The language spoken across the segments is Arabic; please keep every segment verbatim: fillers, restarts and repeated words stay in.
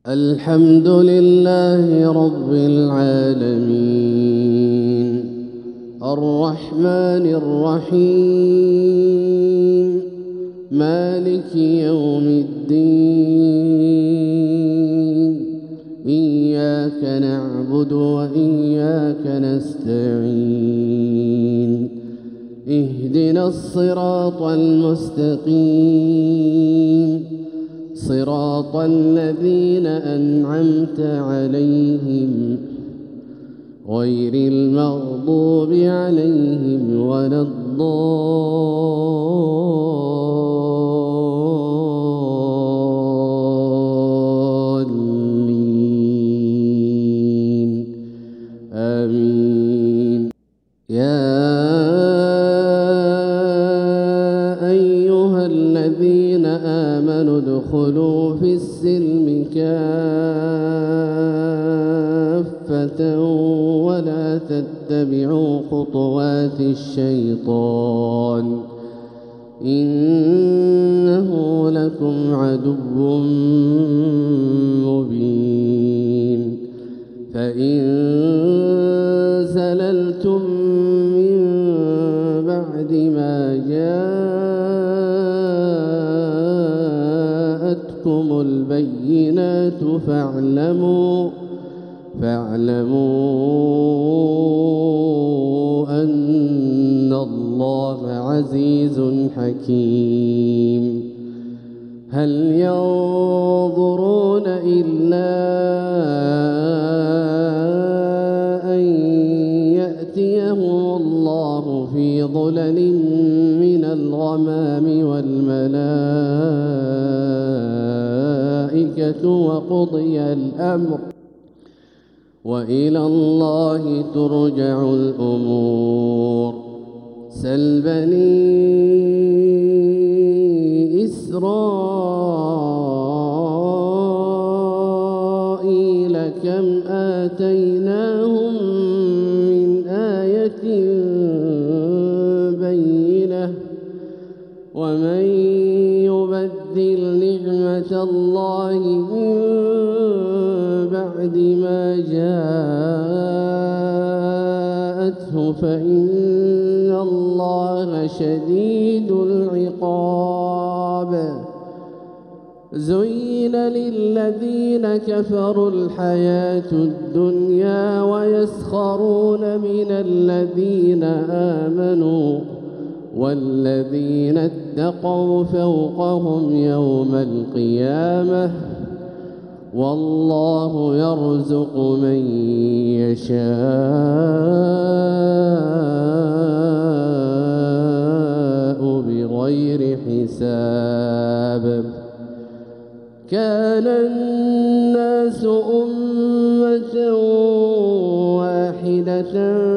الحمد لله رب العالمين الرحمن الرحيم مالك يوم الدين إياك نعبد وإياك نستعين اهدنا الصراط المستقيم صراط الذين أنعمت عليهم غير المغضوب عليهم ولا الضالين آمين. يا أيها الذين آمنوا ادخلوا في السلم كافة ولا تتبعوا خطوات الشيطان إنه لكم عدو مبين. فإن زللتم من بعد ما جاءتكم البينات فاعلموا فاعلموا أن الله عزيز حكيم. هل ينظرون إلا أن يأتيهم الله في ظلل من الغمام والملائكة وقضي الأمر وإلى الله ترجع الأمور. سل بني إسرائيل كم آتيناهم من آية بينة ومن يبدل نعمة الله من بعد ما جاءته فإن الله شديد العقاب. زين للذين كفروا الحياة الدنيا ويسخرون من الذين آمنوا والذين اتقوا فوقهم يوم القيامة والله يرزق من يشاء بغير حساب. كان الناس أمة واحدة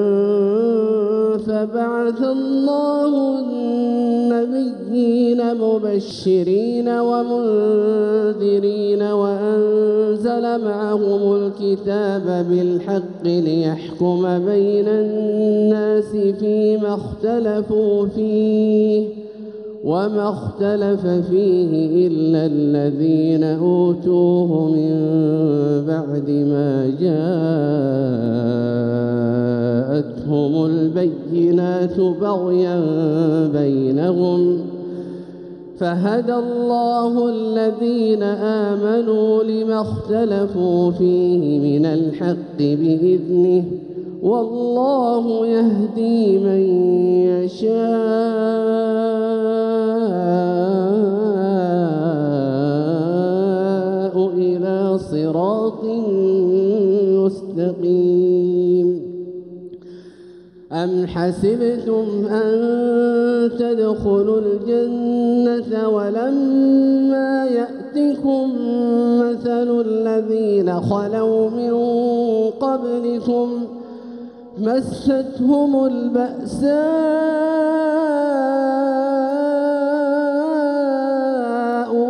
فبعث الله النبيين مبشرين ومنذرين وأنزل معهم الكتاب بالحق ليحكم بين الناس فيما اختلفوا فيه وما اختلف فيه إلا الذين أوتوه من بعد ما جاءتهم البينات بغيا بينهم فهدى الله الذين آمنوا لما اختلفوا فيه من الحق بإذنه والله يهدي من يشاء إلى صراط مستقيم. أم حسبتم أن تدخلوا الجنة ولما يأتكم مثل الذين خلوا من قبلكم مستهم البأساء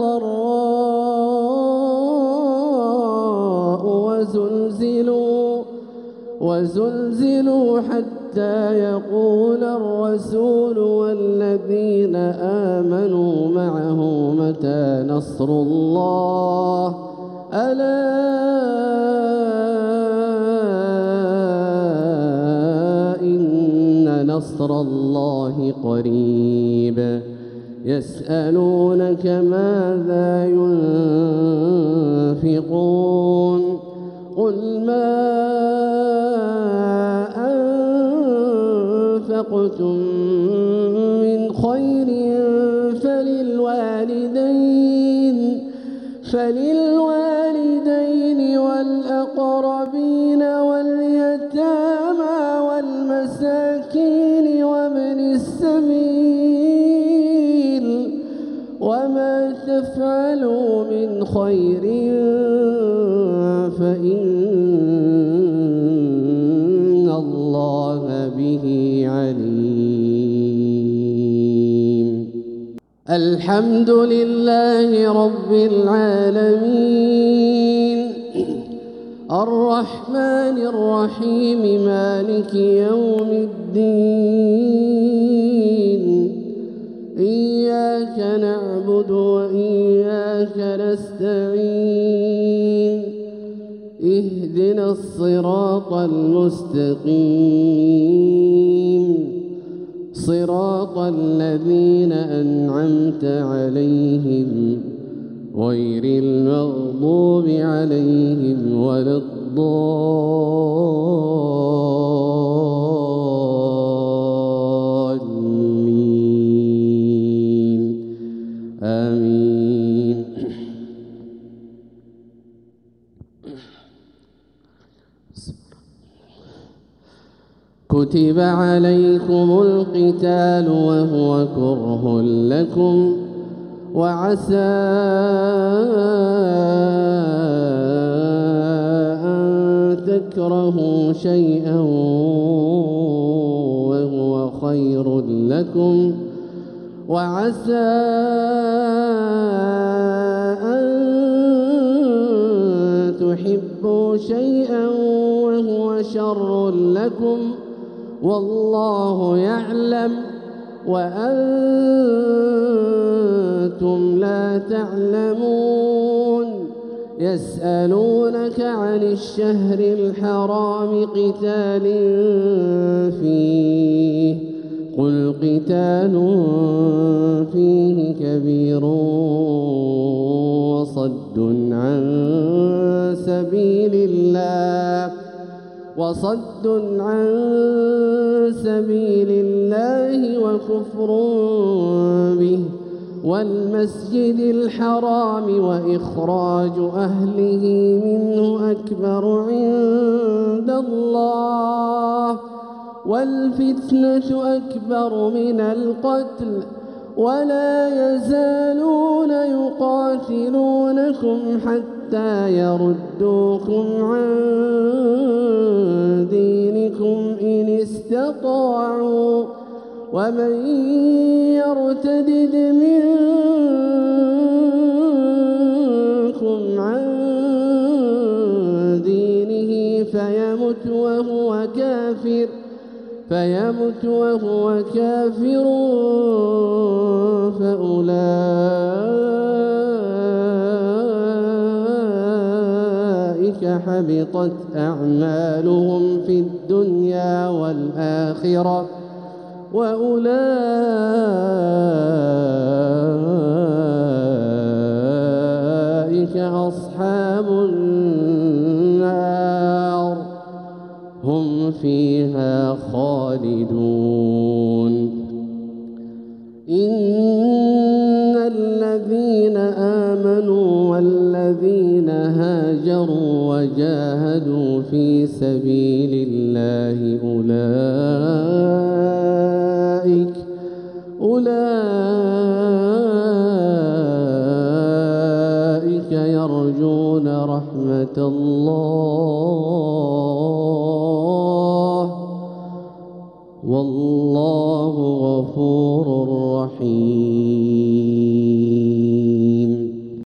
والضراء وزلزلوا وزلزلوا حتى يقول الرسول والذين آمنوا معه متى نصر الله ألا إن نصر الله قريب يسألونك ماذا ينفقون قل ما أنفقتم من خير فللوالدين فللوالدين والأقربين واليتامى والمساكين وابن السبيل وما تفعلوا من خير فإن الله به عليم. الحمد لله رب العالمين الرحمن الرحيم مالك يوم الدين إياك نعبد وإياك نستعين اهدنا الصراط المستقيم صراط الذين أنعمت عليهم غير المغضوب عليهم ولا الضالين آمين. كتب عليكم القتال وهو كره لكم وعسى أن تكرهوا شيئا وهو خير لكم وعسى أن تحبوا شيئا وهو شر لكم والله يعلم وأنتم لا تعلمون. يسألونك عن الشهر الحرام قتال فيه قل قتال فيه كبير وصد عن سبيل الله وصد عن سبيل الله وكفر به والمسجد الحرام وإخراج أهله منه أكبر عند الله والفتنة أكبر من القتل ولا يزالون يقاتلونكم حتى يردوكم عن دينكم إن استطاعوا ومن يرتدد منكم عن دينه فيمت وهو كافر فيمت وهو كافر فأولئك حبطت أعمالهم في الدنيا والآخرة وأولئك أصحاب النار هم فيها خالدون. إن الذين آمنوا والذين هاجروا وجاهدوا